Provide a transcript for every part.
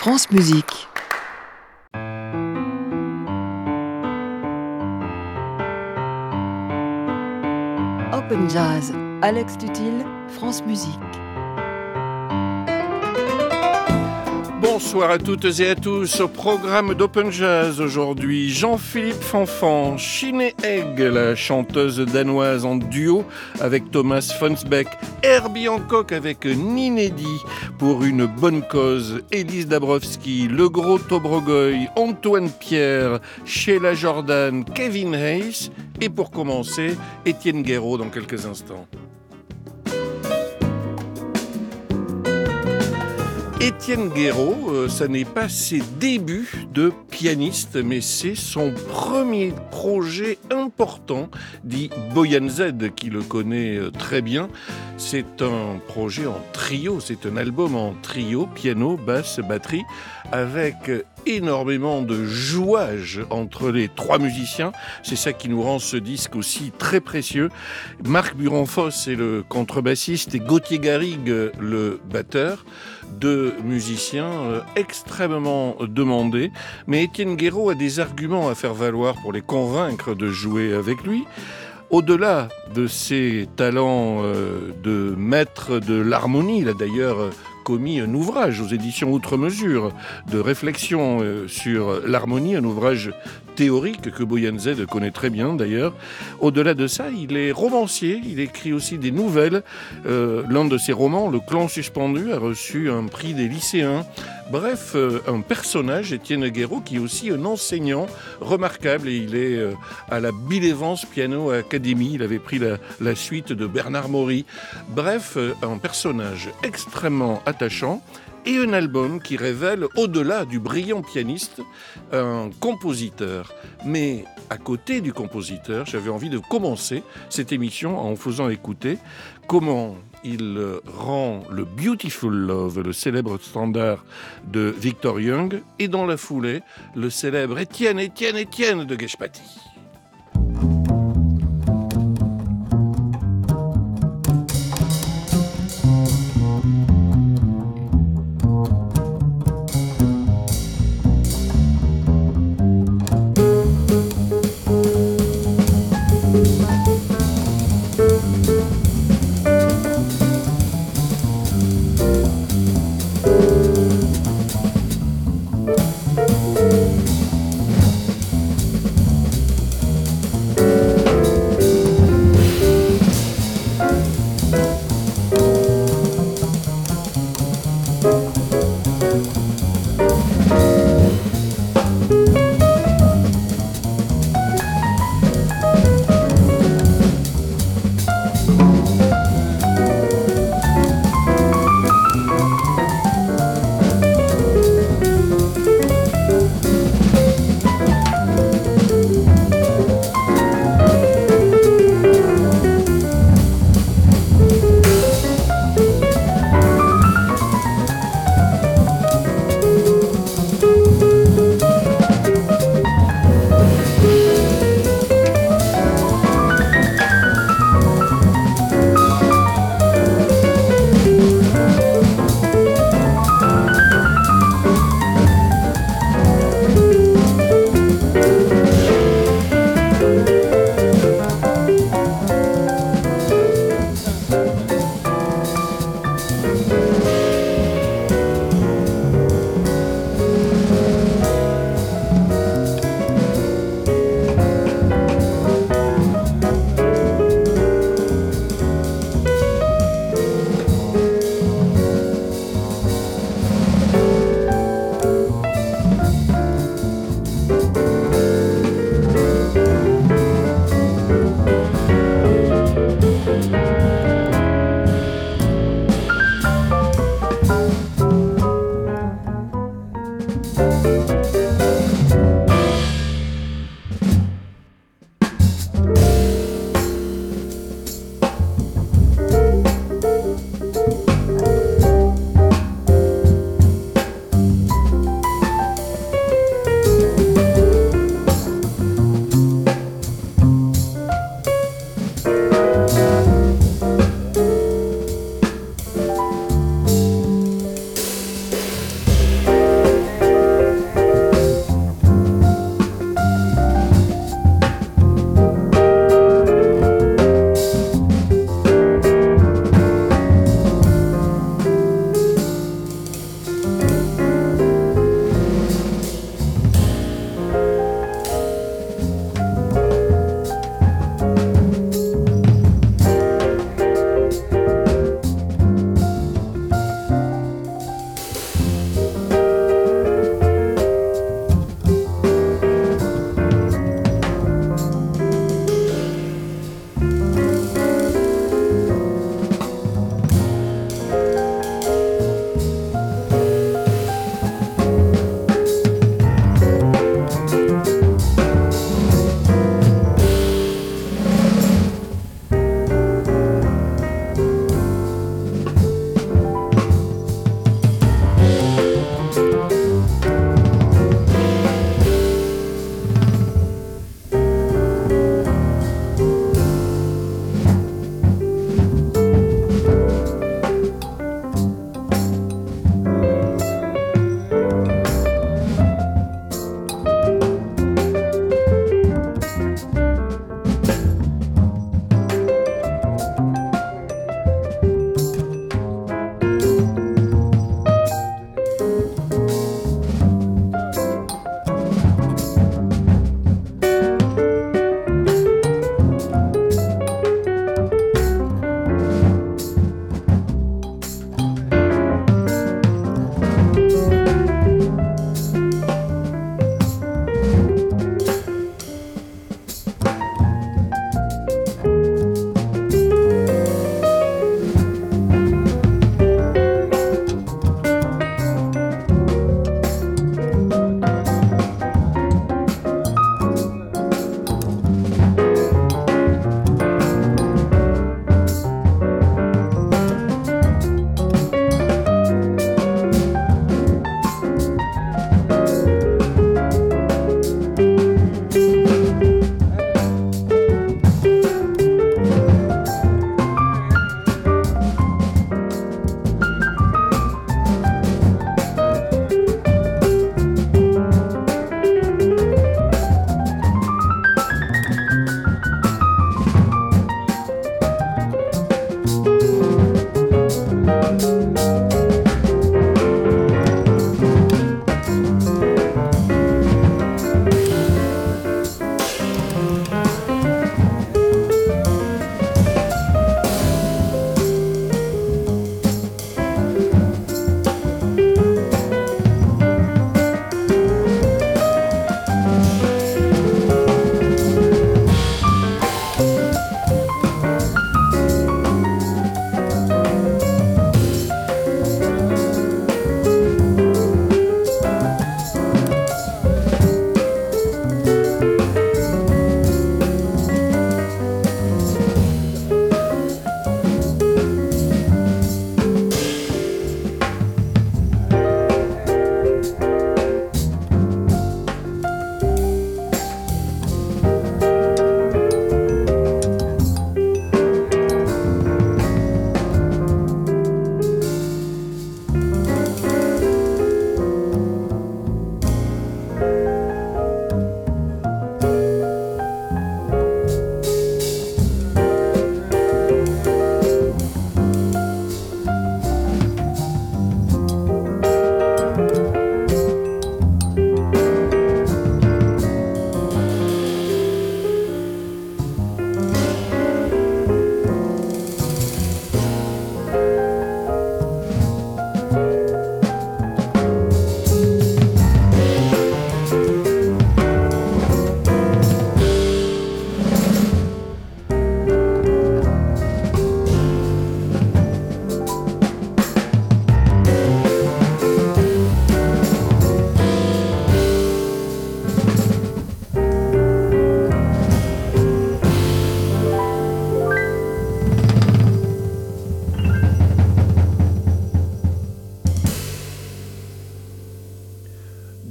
France Musique. Open Jazz, Alex Tutil, France Musique. Bonsoir à toutes et à tous. Au programme d'Open Jazz aujourd'hui, Jean-Philippe Fanfan, Sinead Egg, la chanteuse danoise en duo avec Thomas Fonsbeck, Herbie Hancock avec Ninedi pour une bonne cause, Élise Dabrowski, Le Gros Tobrogoy, Antoine Pierre, Sheila Jordan, Kevin Hayes et pour commencer, Étienne Guéraud dans quelques instants. Étienne Guéraud, ça n'est pas ses débuts de pianiste, mais c'est son premier projet important, dit Boyan Z, qui le connaît très bien. C'est un projet en trio, c'est un album en trio, piano, basse, batterie, avec énormément de jouage entre les trois musiciens. C'est ça qui nous rend ce disque aussi très précieux. Marc Buronfos est le contrebassiste et Gauthier Garrigue le batteur. Deux musiciens extrêmement demandés. Mais Étienne Guéraud a des arguments à faire valoir pour les convaincre de jouer avec lui. Au-delà de ses talents de maître de l'harmonie, il a d'ailleurs commis un ouvrage aux éditions Outre-Mesure de réflexion sur l'harmonie, un ouvrage théorique que Boyan Z connaît très bien d'ailleurs. Au-delà de ça, il est romancier, il écrit aussi des nouvelles. L'un de ses romans, Le Clan suspendu, a reçu un prix des lycéens. Bref, un personnage, Étienne Guéraud, qui est aussi un enseignant remarquable et il est à la Bill Evans Piano Academy. Il avait pris la suite de Bernard Maury. Bref, un personnage extrêmement attachant. Et un album qui révèle, au-delà du brillant pianiste, un compositeur. Mais à côté du compositeur, j'avais envie de commencer cette émission en faisant écouter comment il rend le Beautiful Love, le célèbre standard de Victor Young, et dans la foulée, le célèbre Étienne de Geschpati.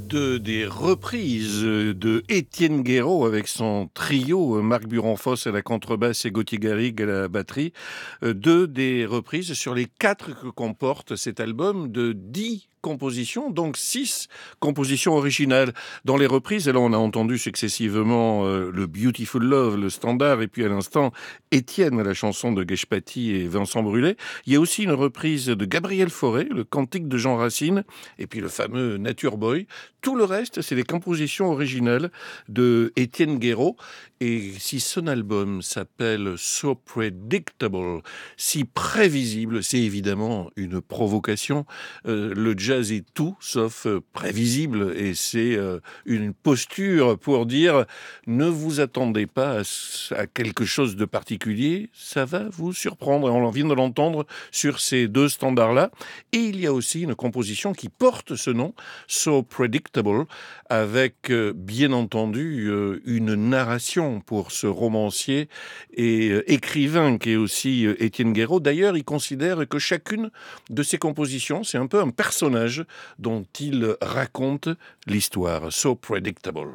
Des reprises de Étienne Guéraud avec son trio, Marc Buron-Fosse à la contrebasse et Gauthier Garrigue à la batterie. Des reprises sur les 4 que comporte cet album de 10 compositions, donc 6 compositions originales. Dans les reprises, et là on a entendu successivement le Beautiful Love, le standard, et puis à l'instant Étienne, la chanson de Guèche-Paty et Vincent Brulé. Il y a aussi une reprise de Gabriel Fauré, le Cantique de Jean Racine, et puis le fameux Nature Boy. Tout le reste, c'est des compositions originales de Étienne Guéraud. Et si son album s'appelle So Predictable, si prévisible, c'est évidemment une provocation. Le jazz est tout sauf prévisible, et c'est une posture pour dire ne vous attendez pas à quelque chose de particulier, ça va vous surprendre. Et on vient de l'entendre sur ces 2 standards-là. Et il y a aussi une composition qui porte ce nom, So Predictable, avec bien entendu une narration pour ce romancier et écrivain qui est aussi Étienne Guéraud. D'ailleurs, il considère que chacune de ses compositions, c'est un peu un personnage dont il raconte l'histoire. So Predictable.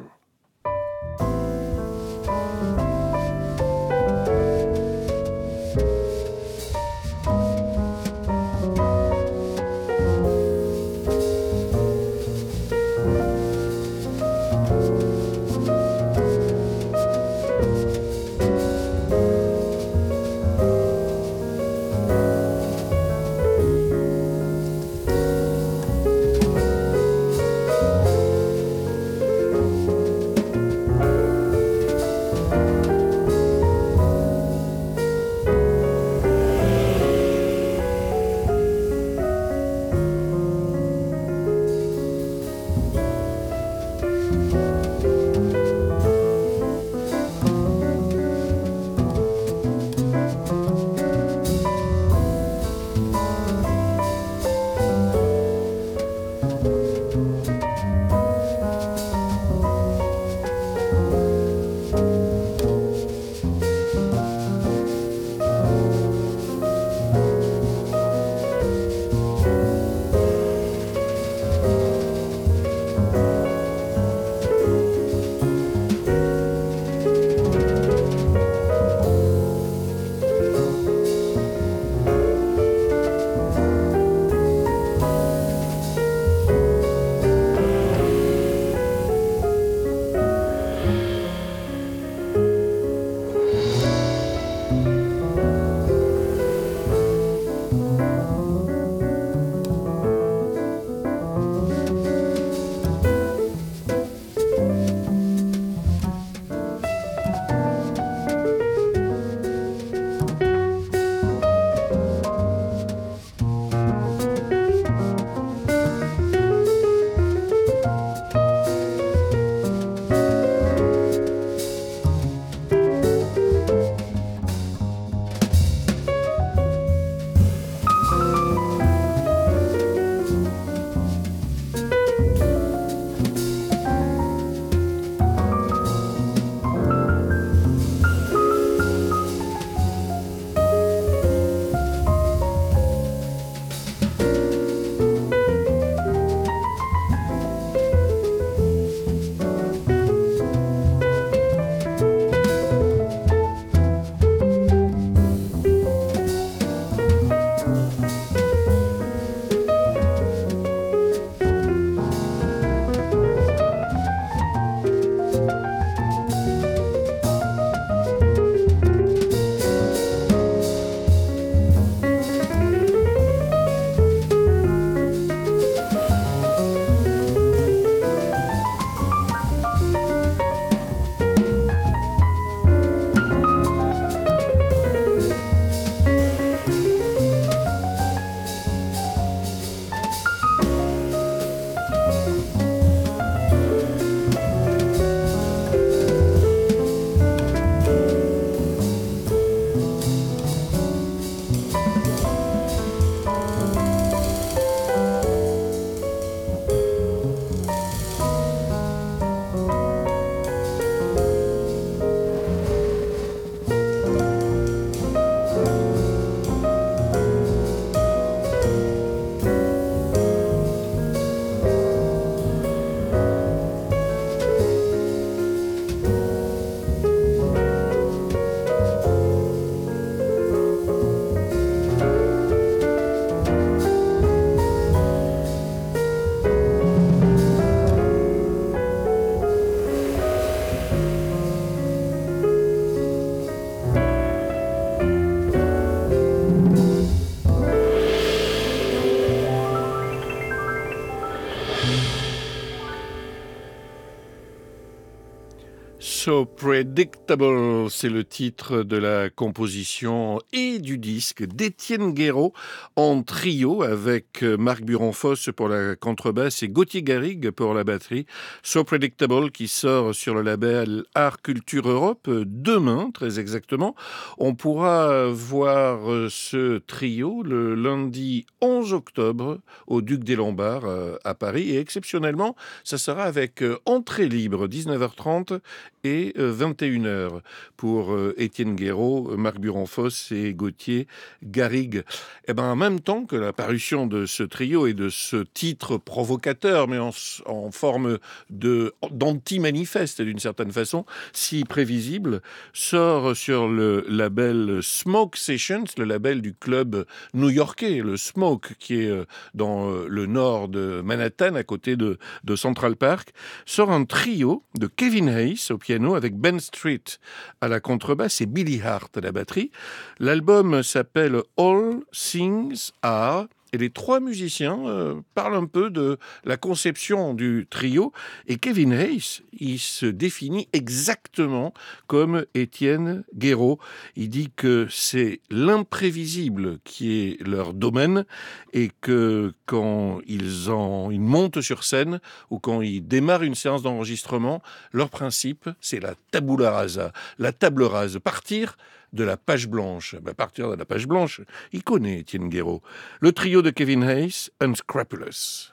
So Predictable, c'est le titre de la composition et du disque d'Étienne Guéraud en trio avec Marc Buron-Fosse pour la contrebasse et Gauthier Garrigue pour la batterie. So Predictable qui sort sur le label Art Culture Europe demain, très exactement. On pourra voir ce trio le lundi 11 octobre au Duc des Lombards à Paris et exceptionnellement, ça sera avec entrée libre 19h30 et 21h pour Étienne Guéraud, Marc Buron-Fosse et Gauthier Garrigue. Et ben, en même temps que la parution de ce trio et de ce titre provocateur, mais en forme d'anti-manifeste d'une certaine façon, si prévisible, sort sur le label Smoke Sessions, le label du club new-yorkais, le Smoke, qui est dans le nord de Manhattan, à côté de Central Park, sort un trio de Kevin Hayes au piano avec Ben Street à la contrebasse et Billy Hart à la batterie. L'album s'appelle All Things Are et les trois musiciens parlent un peu de la conception du trio et Kevin Hayes, il se définit exactement comme Étienne Guéraud. Il dit que c'est l'imprévisible qui est leur domaine et que quand ils montent sur scène ou quand ils démarrent une séance d'enregistrement, leur principe, c'est la tabula rasa, la table rase, partir de la page blanche. À partir de la page blanche, il connaît Étienne Guéraud. Le trio de Kevin Hayes, Unscrupulous.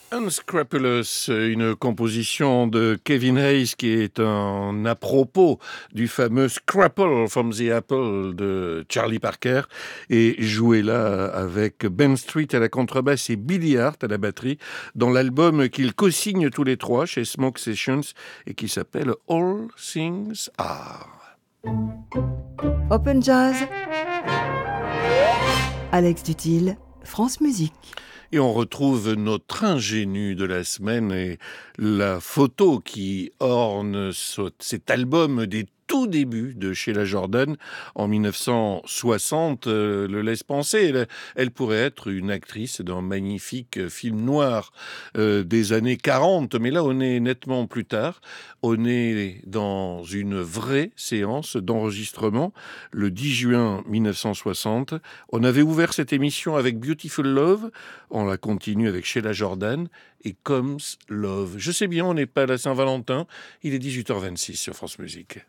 Unscrupulous, une composition de Kevin Hayes qui est un à propos du fameux Scrapple from the Apple de Charlie Parker et joué là avec Ben Street à la contrebasse et Billy Hart à la batterie dans l'album qu'ils co-signent tous les trois chez Smoke Sessions et qui s'appelle All Things Are. Open Jazz, Alex Dutil, France Musique. Et on retrouve notre ingénu de la semaine et la photo qui orne cet album des tout débuts de Sheila Jordan en 1960 le laisse penser. Elle pourrait être une actrice d'un magnifique film noir des années 40, mais là on est nettement plus tard. On est dans une vraie séance d'enregistrement le 10 juin 1960. On avait ouvert cette émission avec Beautiful Love, on la continue avec Sheila Jordan et Comes Love. Je sais bien, on n'est pas à la Saint-Valentin, il est 18h26 sur France Musique.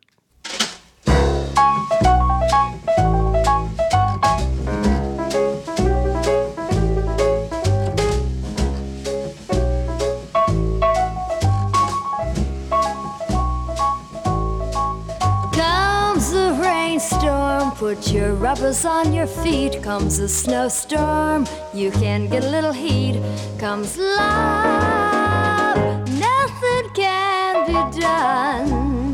Put your rubbers on your feet. Comes a snowstorm, you can get a little heat. Comes love, nothing can be done.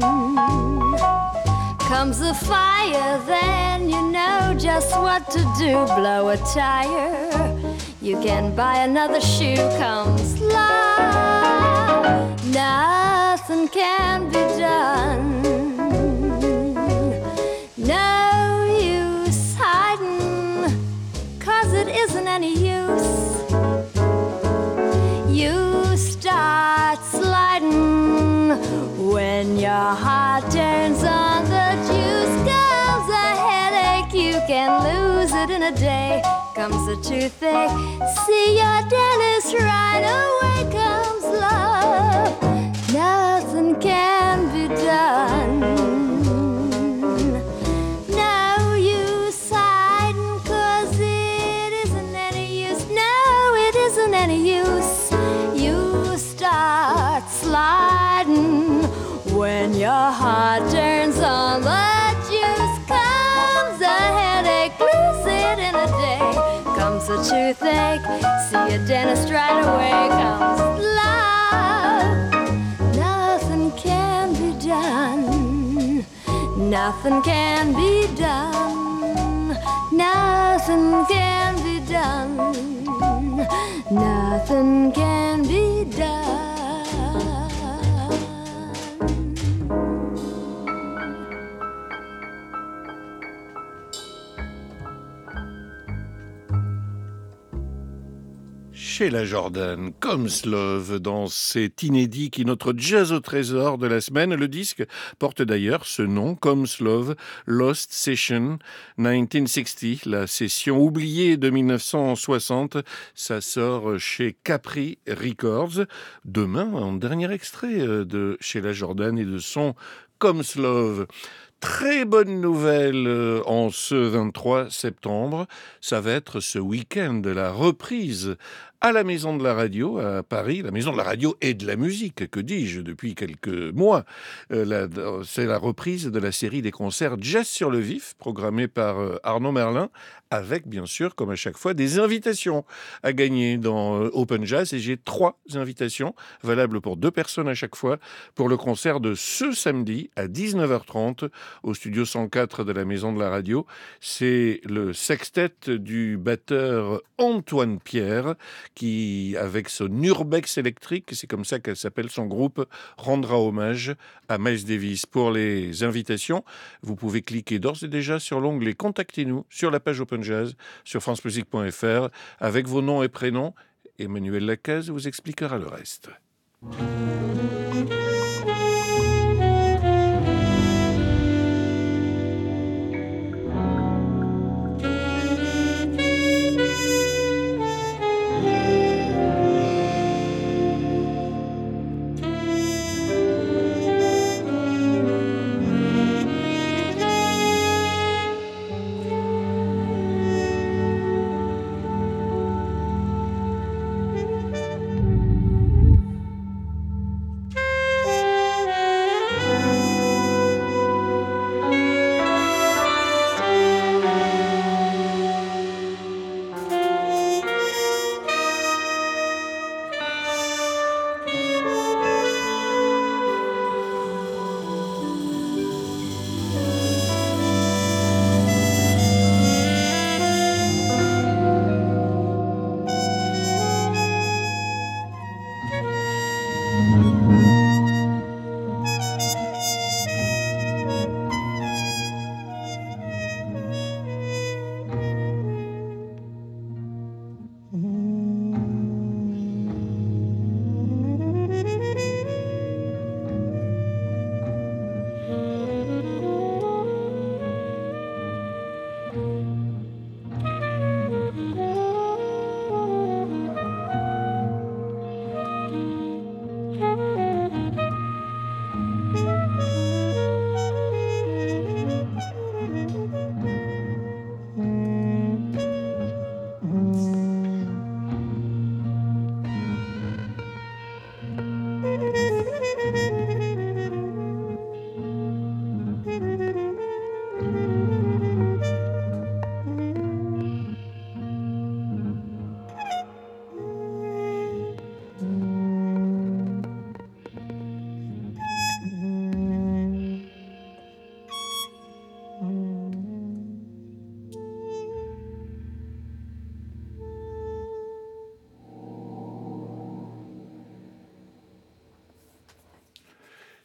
Comes a fire, then you know just what to do. Blow a tire, you can buy another shoe. Comes love, nothing can be done. No use hiding, 'cause it isn't any use. You start sliding when your heart turns on. The juice comes a headache, you can lose it in a day. Comes a toothache, see your dentist right away. Comes love, nothing can be done. Any use, you start sliding when your heart turns on. The juice comes a headache, lose it in a day. Comes a toothache, see a dentist right away. Comes love, nothing can be done. Nothing can be done. Nothing can be done. Nothing can be done. Sheila Jordan, Comes Love, dans cet inédit qui est notre jazz au trésor de la semaine. Le disque porte d'ailleurs ce nom, Comes Love, Lost Session 1960, la session oubliée de 1960. Ça sort chez Capri Records. Demain, un dernier extrait de Sheila Jordan et de son Comes Love. Très bonne nouvelle en ce 23 septembre, ça va être ce week-end la reprise à la Maison de la Radio à Paris, la Maison de la Radio et de la musique, que dis-je, depuis quelques mois. C'est la reprise de la série des concerts Jazz sur le vif, programmée par Arnaud Merlin, avec bien sûr, comme à chaque fois, des invitations à gagner dans Open Jazz. Et j'ai 3 invitations, valables pour 2 personnes à chaque fois, pour le concert de ce samedi à 19h30 au studio 104 de la Maison de la Radio. C'est le sextet du batteur Antoine Pierre qui, avec son Urbex électrique, c'est comme ça qu'elle s'appelle son groupe, rendra hommage à Miles Davis. Pour les invitations, vous pouvez cliquer d'ores et déjà sur l'onglet « Contactez-nous » sur la page Open Jazz sur francemusique.fr avec vos noms et prénoms. Emmanuel Lacaze vous expliquera le reste.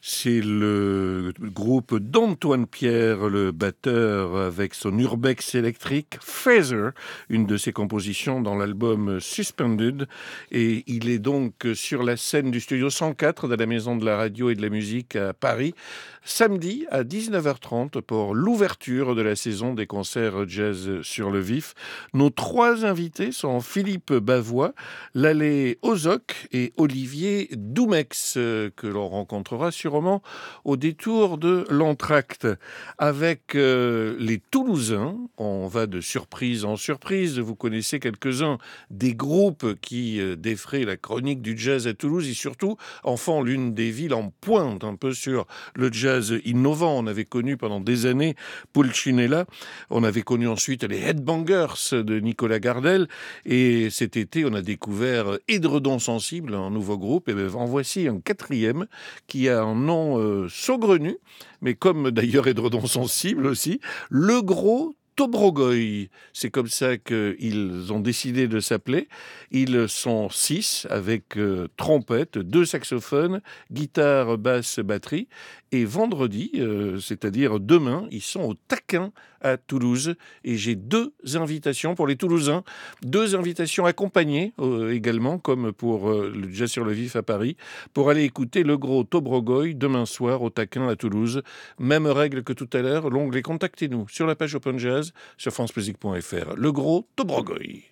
C'est le groupe d'Antoine Pierre, le batteur, avec son urbex électrique Feather, une de ses compositions dans l'album Suspended. Et il est donc sur la scène du studio 104 de la Maison de la Radio et de la Musique à Paris, samedi à 19h30 pour l'ouverture de la saison des concerts jazz sur le vif. Nos trois invités sont Philippe Bavois, Lalé Ozoc et Olivier Doumex, que l'on rencontrera sûrement au détour de l'entracte. Avec les Toulousains, on va de surprise en surprise. Vous connaissez quelques-uns des groupes qui défraient la chronique du jazz à Toulouse et surtout en font l'une des villes en pointe un peu sur le jazz innovant. On avait connu pendant des années Pulcinella, on avait connu ensuite les Headbangers de Nicolas Gardel et cet été on a découvert Édredon Sensible, un nouveau groupe. Et bien, en voici un quatrième qui a un nom saugrenu, mais comme d'ailleurs Édredon Sensible aussi, Le Gros Tobrogoy. C'est comme ça qu'ils ont décidé de s'appeler. Ils sont 6 avec trompette, 2 saxophones, guitare, basse, batterie. Et vendredi, c'est-à-dire demain, ils sont au Taquin à Toulouse. Et j'ai 2 invitations pour les Toulousains, 2 invitations accompagnées également, comme pour le Jazz sur le Vif à Paris, pour aller écouter Le Gros Tobrogoy demain soir au Taquin à Toulouse. Même règle que tout à l'heure, l'onglet Contactez-nous sur la page Open Jazz sur francemusique.fr. Le Gros Tobrogoy.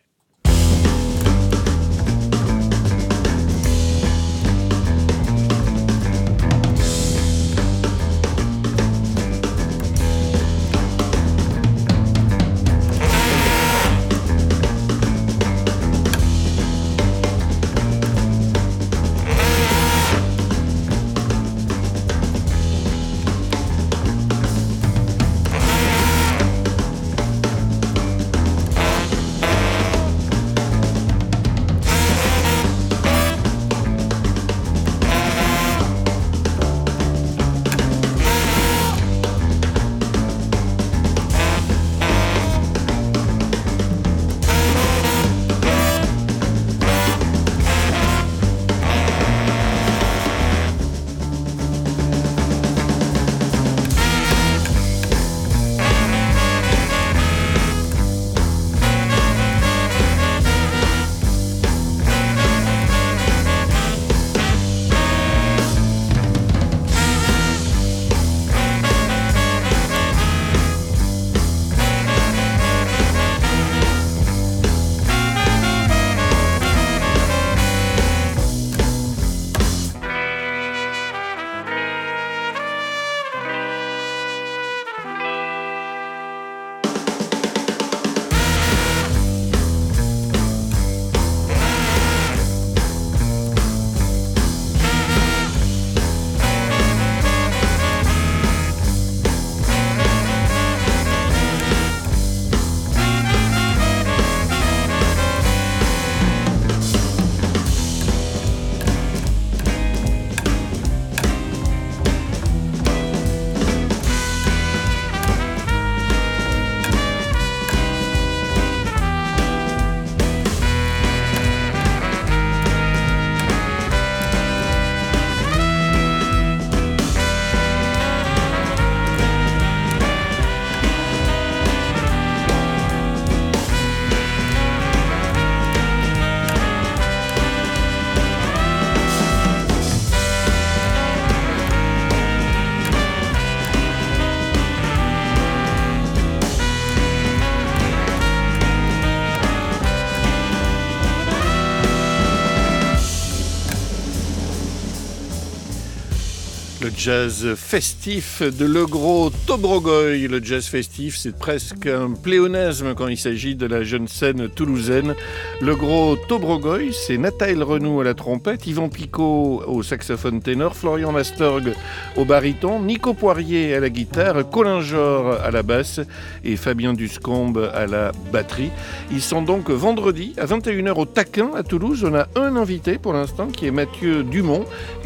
Jazz festif de Le Gros Tobrogoy. Le jazz festif, c'est presque un pléonasme quand il s'agit de la jeune scène toulousaine. Le Gros Tobrogoy, c'est Nathaël Renou à la trompette, Yvan Picot au saxophone ténor, Florian Mastorgue au baryton, Nico Poirier à la guitare, Colin Jor à la basse et Fabien Duscombe à la batterie. Ils sont donc vendredi à 21h au Taquin à Toulouse. On a un invité pour l'instant qui est Mathieu Dumont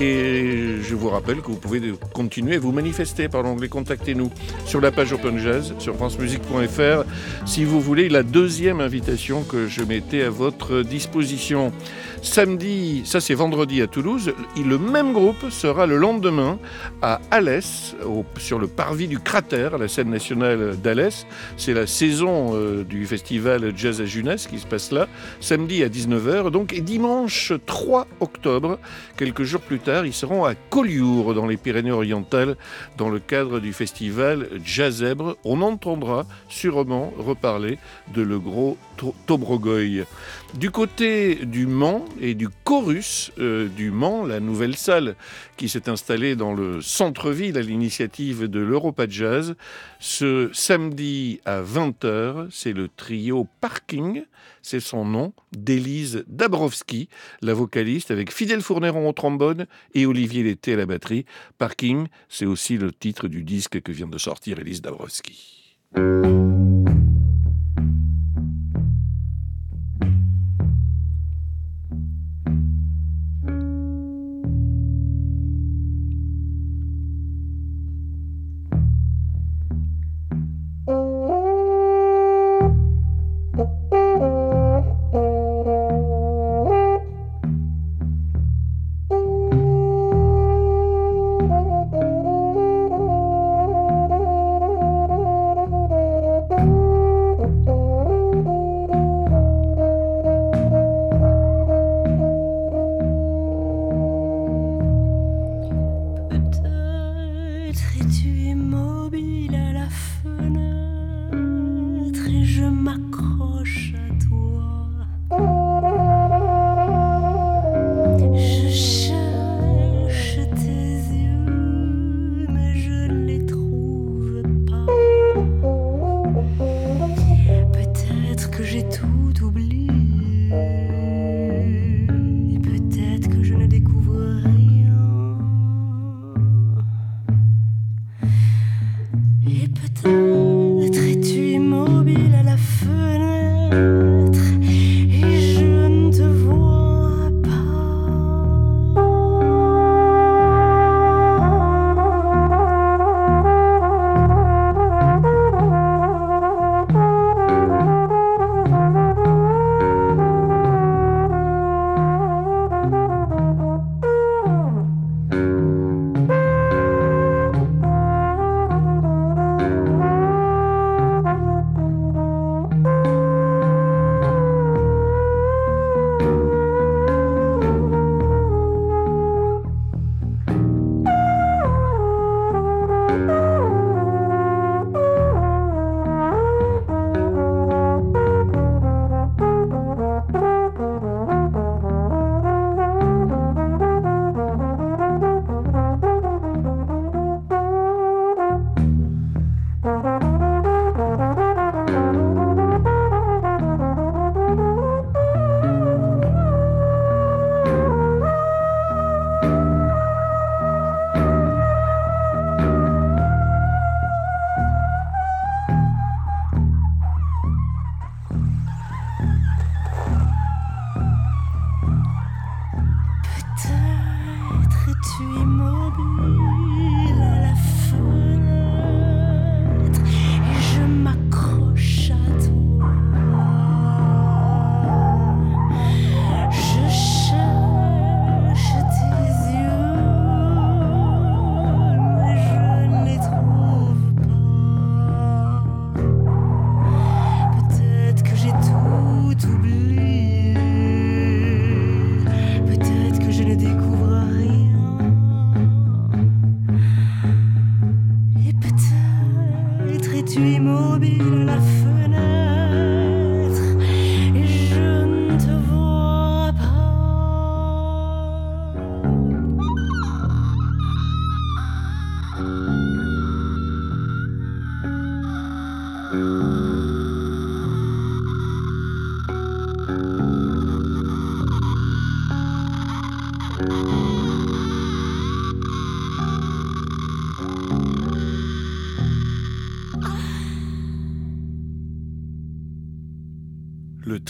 et je vous rappelle que vous pouvez continuer à vous manifester par l'onglet Contactez-nous sur la page Open Jazz sur francemusique.fr si vous voulez la deuxième invitation que je mettais à votre disposition. Samedi, ça c'est vendredi à Toulouse, le même groupe sera le lendemain à Alès, sur le parvis du Cratère, la scène nationale d'Alès. C'est la saison du festival Jazz à Junès qui se passe là, samedi à 19h. Donc, et dimanche 3 octobre, quelques jours plus tard, ils seront à Collioure, dans les Pyrénées-Orientales, dans le cadre du festival Jazzèbre. On entendra sûrement reparler de le gros Tobrogoy. Du côté du Mans et du Chorus du Mans, la nouvelle salle qui s'est installée dans le centre-ville à l'initiative de l'Europa Jazz, ce samedi à 20h, c'est le trio Parking, c'est son nom, d'Élise Dabrowski, la vocaliste, avec Fidèle Fourneron au trombone et Olivier Lété à la batterie. Parking, c'est aussi le titre du disque que vient de sortir Élise Dabrowski.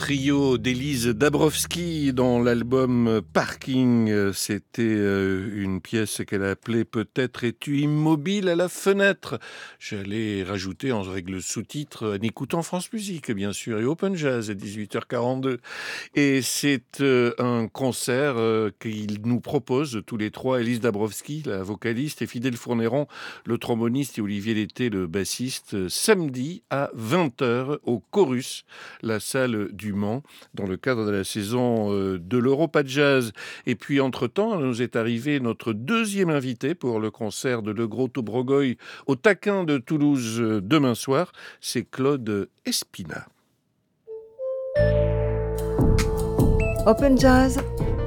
trio d'Élise Dabrowski dans l'album Parking. C'était une pièce qu'elle a appelée Peut-être es-tu immobile à la fenêtre. J'allais rajouter en règle sous-titre en écoutant France Musique, bien sûr, et Open Jazz à 18h42. Et c'est un concert qu'ils nous proposent tous les trois, Élise Dabrowski, la vocaliste, et Fidèle Fournéron, le tromboniste, et Olivier Lété, le bassiste, samedi à 20h au Chorus, la salle du Mans, dans le cadre de la saison de l'Europa Jazz. Et puis, entre-temps, nous est arrivé notre deuxième invité pour le concert de Le Gros Tobrogoy au Taquin de Toulouse demain soir. C'est Claude Espina. Open Jazz,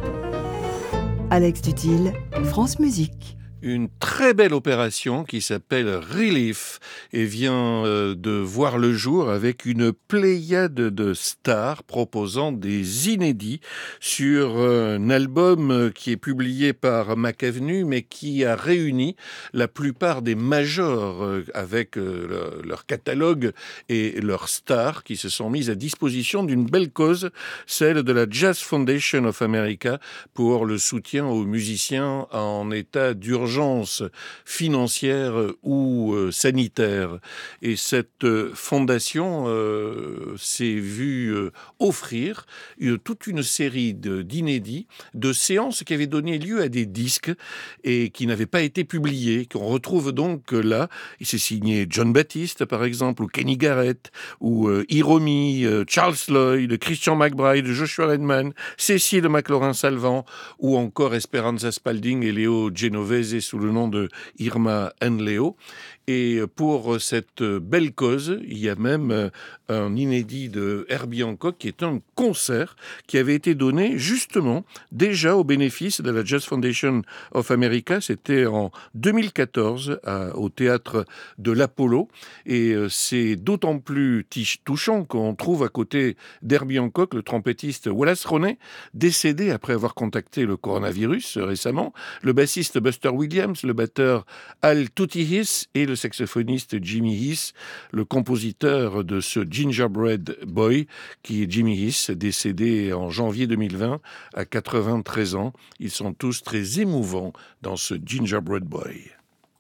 Alex Dutil, France Musique. Une très belle opération qui s'appelle Relief et vient de voir le jour avec une pléiade de stars proposant des inédits sur un album qui est publié par McAvenue mais qui a réuni la plupart des majors avec leur catalogue et leurs stars qui se sont mises à disposition d'une belle cause, celle de la Jazz Foundation of America pour le soutien aux musiciens en état d'urgence financière ou sanitaire. Et cette fondation s'est vue offrir toute une série d'inédits, de séances qui avaient donné lieu à des disques et qui n'avaient pas été publiés, qu'on retrouve donc là. Il s'est signé John Baptiste, par exemple, ou Kenny Garrett, ou Hiromi, Charles Lloyd, Christian McBride, Joshua Redman, Cécile McLaurin-Salvant, ou encore Esperanza Spalding et Léo Genovese sous le nom de Irma Enleo. Et pour cette belle cause, il y a même un inédit de Herbie Hancock qui est un concert qui avait été donné justement déjà au bénéfice de la Jazz Foundation of America. C'était en 2014 au théâtre de l'Apollo. Et c'est d'autant plus touchant qu'on trouve à côté d'Herbie Hancock le trompettiste Wallace Roney, décédé après avoir contacté le coronavirus récemment, le bassiste Buster Williams, le batteur Al Tutti Hiss et le saxophoniste Jimmy Hiss, le compositeur de ce Gingerbread Boy, qui est Jimmy Hiss, décédé en janvier 2020 à 93 ans. Ils sont tous très émouvants dans ce Gingerbread Boy.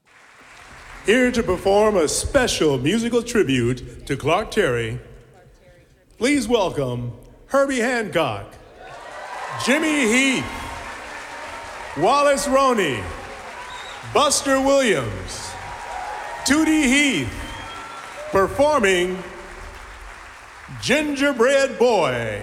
Here to perform a special musical tribute to Clark Terry, please welcome Herbie Hancock, Jimmy Heath, Wallace Roney, Buster Williams, Tootie Heath, performing Gingerbread Boy.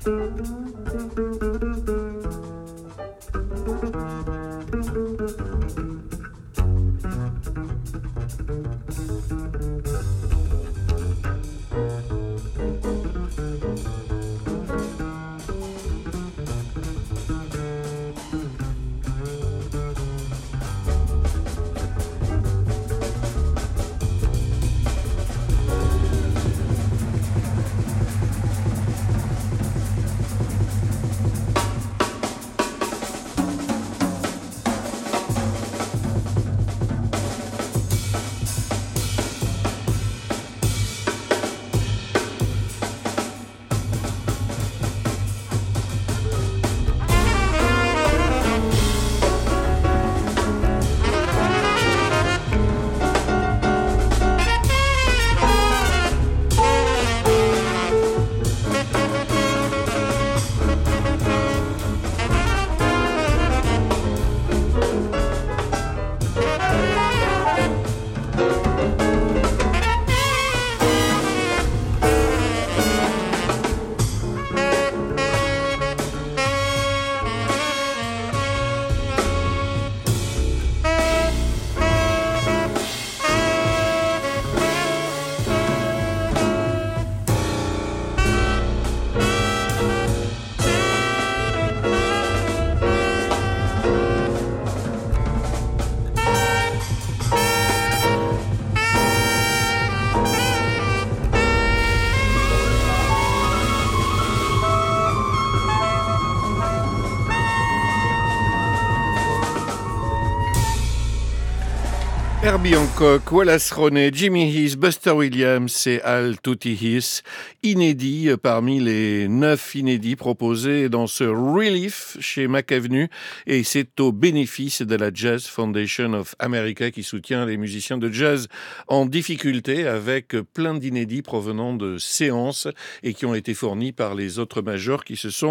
Herbie Hancock, Wallace Roney, Jimmy Heath, Buster Williams et Al Tutti Heath, inédits parmi les 9 inédits proposés dans ce Relief chez Mac Avenue, et c'est au bénéfice de la Jazz Foundation of America qui soutient les musiciens de jazz en difficulté, avec plein d'inédits provenant de séances et qui ont été fournis par les autres majors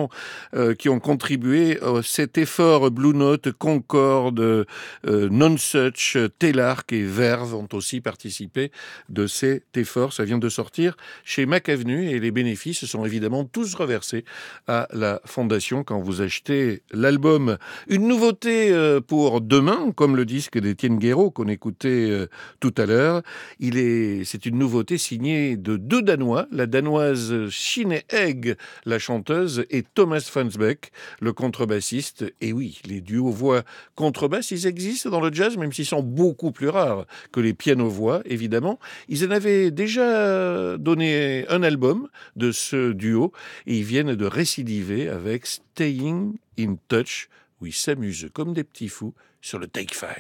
qui ont contribué à cet effort. Blue Note, Concorde, Nonsuch, Telarc et Verve ont aussi participé de cet effort. Ça vient de sortir chez Mac Avenue et les bénéfices sont évidemment tous reversés à la fondation quand vous achetez l'album. Une nouveauté pour demain, comme le disque d'Étienne Guéraud qu'on écoutait tout à l'heure. C'est une nouveauté signée de 2 Danois, la Danoise Signe Egg, la chanteuse, et Thomas Fansbeck, le contrebassiste. Et oui, les duos voix contrebasse, ils existent dans le jazz, même s'ils sont beaucoup plus rares que les pianos-voix, évidemment. Ils en avaient déjà donné un album de ce duo et ils viennent de récidiver avec Staying in Touch, où ils s'amusent comme des petits fous sur le Take 5.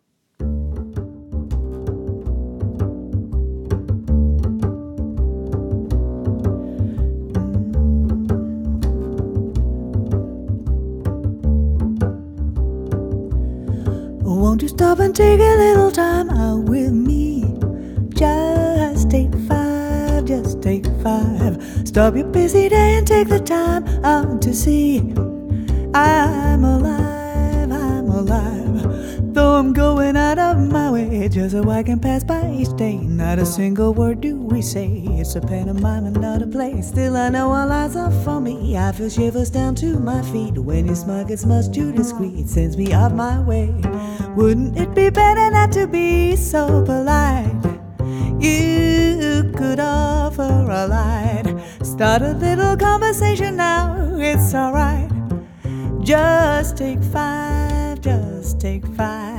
Won't you stop and take a little time out with me? Just take 5, just take 5. Stop your busy day and take the time out to see I'm alive, I'm alive. Though I'm going out of my way just so I can pass by each day. Not a single word do we say. It's a pantomime and not a play. Still I know all eyes are for me. I feel shivers down to my feet. When your smile gets much too discreet, sends me off my way. Wouldn't it be better not to be so polite? You could offer a light. Start a little conversation now, it's alright. Just take 5, just take 5.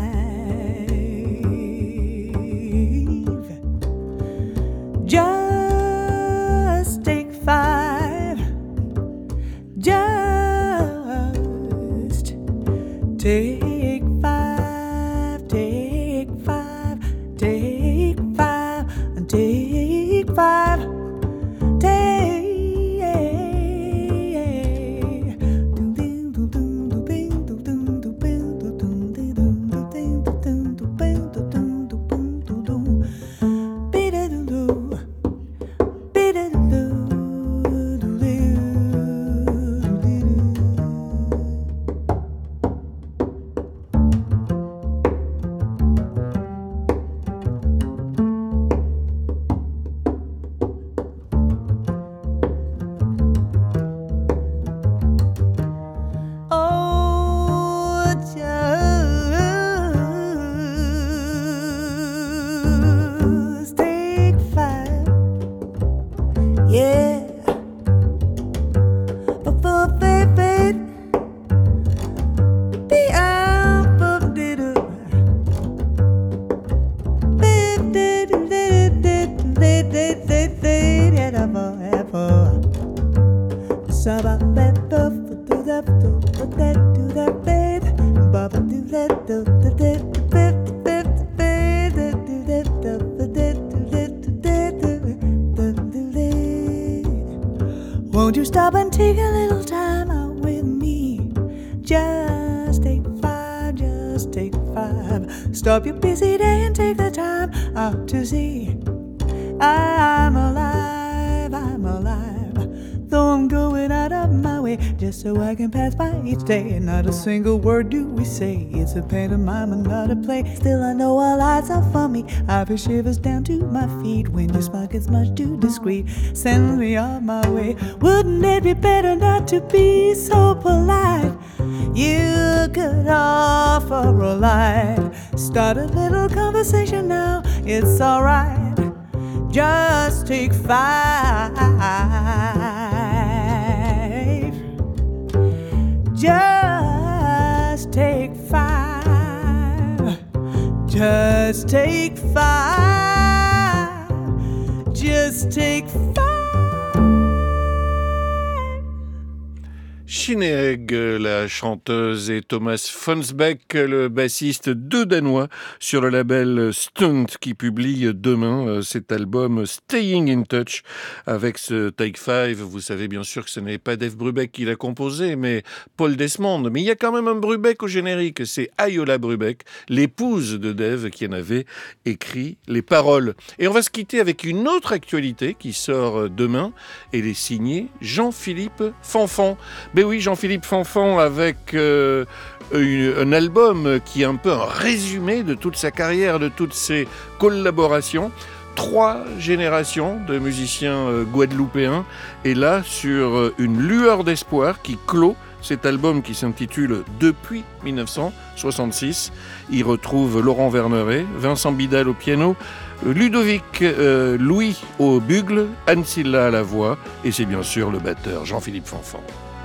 Just take 5. Just take 5, take 5, take 5, and take 5. Won't you stop and take a little time out with me? Just take five. Stop your busy day and take the time out to see I'm alive, though I'm going out of my way just so I can pass by each day. Not a single word do we say, it's a pantomime and not a play. Still I know all eyes are for me, I feel shivers down to my feet when your smile gets much too discreet, sends me on my way. Wouldn't it be better not to be so polite? You could offer a light, start a little conversation now, it's alright. Just take five. Just take five. Just take five. Just take five. Sinéad, la chanteuse, et Thomas Fonsbeck, le bassiste, deux Danois, sur le label Stunt, qui publie demain cet album Staying in Touch avec ce Take 5. Vous savez bien sûr que ce n'est pas Dave Brubeck qui l'a composé, mais Paul Desmond. Mais il y a quand même un Brubeck au générique, c'est Ayola Brubeck, l'épouse de Dave, qui en avait écrit les paroles. Et on va se quitter avec une autre actualité qui sort demain. Elle est signée Jean-Philippe Fanfan. Ben oui, Jean-Philippe Fanfan avec un album qui est un peu un résumé de toute sa carrière, de toutes ses collaborations. 3 générations de musiciens guadeloupéens. Et là, sur une lueur d'espoir qui clôt cet album qui s'intitule Depuis 1966. Il retrouve Laurent Verneret, Vincent Bidal au piano, Ludovic Louis au bugle, Anne Silla à la voix, et c'est bien sûr le batteur Jean-Philippe Fanfan.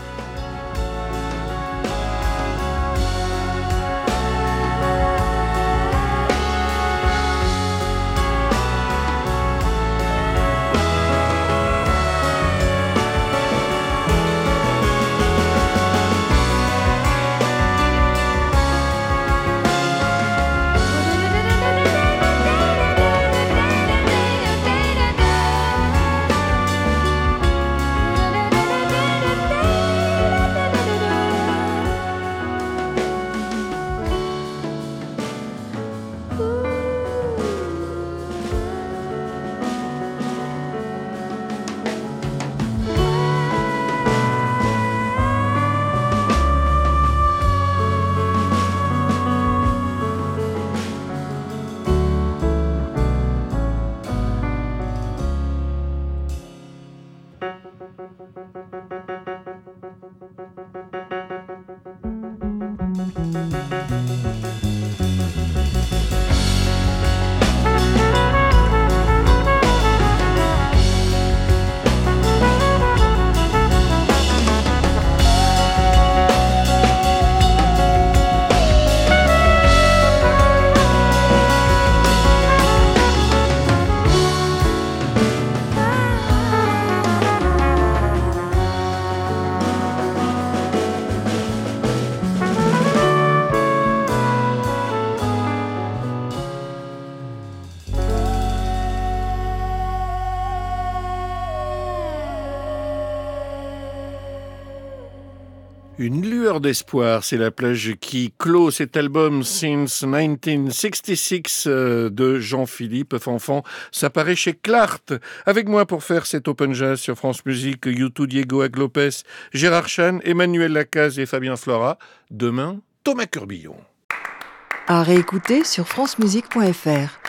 Une lueur d'espoir, c'est la plage qui clôt cet album Since 1966 de Jean-Philippe Fanfan. Ça paraît chez Clart. Avec moi pour faire cet Open Jazz sur France Musique, YouTube Diego Aglopes, Gérard Chan, Emmanuel Lacaze et Fabien Flora. Demain, Thomas Curbillon. À réécouter sur francemusique.fr.